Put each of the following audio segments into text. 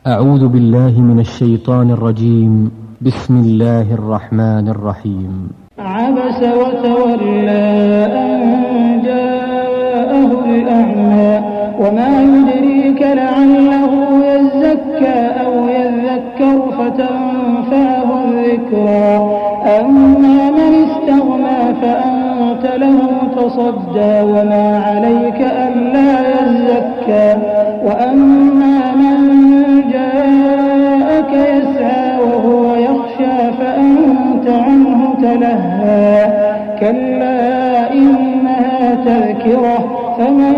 أعوذ بالله من الشيطان الرجيم. بسم الله الرحمن الرحيم. عبس وتولى أن جاءه الأعمى وما يدريك لعله يزكى أو يذكر فتنفعه الذكرى أما من استغنى فأنت له تصدى وما عليك ألا يزكى وأما من جاءك يسعى وهو يخشى فأنت عنه تلهى كلا إنها تذكرة فمن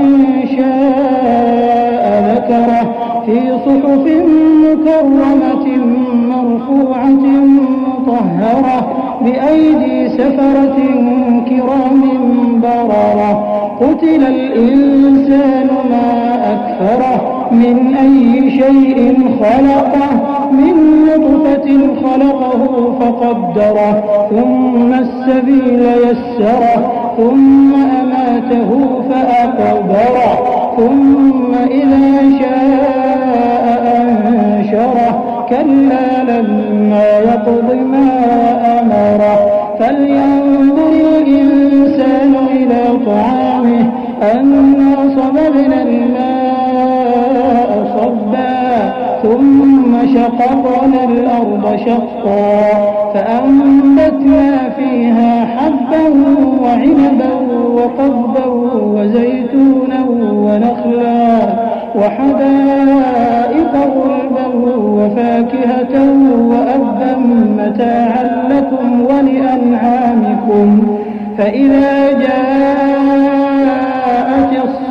شاء ذكره في صحف مكرمة مرفوعة مطهرة بأيدي سفرة كرام بررة قتل الإنسان ما أكفره من أي شيء خلقه من نطفة خلقه فقدره ثم السبيل يسره ثم أماته فأقبره ثم إذا شاء أنشره كلا لما يقض ما أمره فلينظر الإنسان إلى طعامه أنا صببنا الماء صبا ثم شققنا الأرض شقا فأنبتنا فيها حبا وعنبا وقضبا وزيتونا ونخلا وحدائق غلبا وفاكهة وأبا متاعا لكم ولأنعامكم فإذا جاءت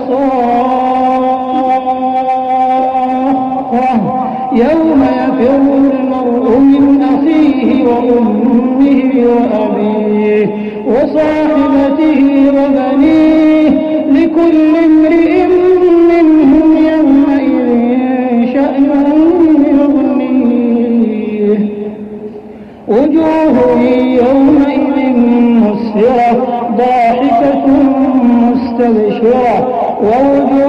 الصاخة يوم يفر المرء من أخيه وأمه وأبيه وصاحبته وبنيه لكل امرئ منهم يومئذ شأن يغنيه وجوه يومئذ مسفرة ضاحكة مستبشرة ووجوه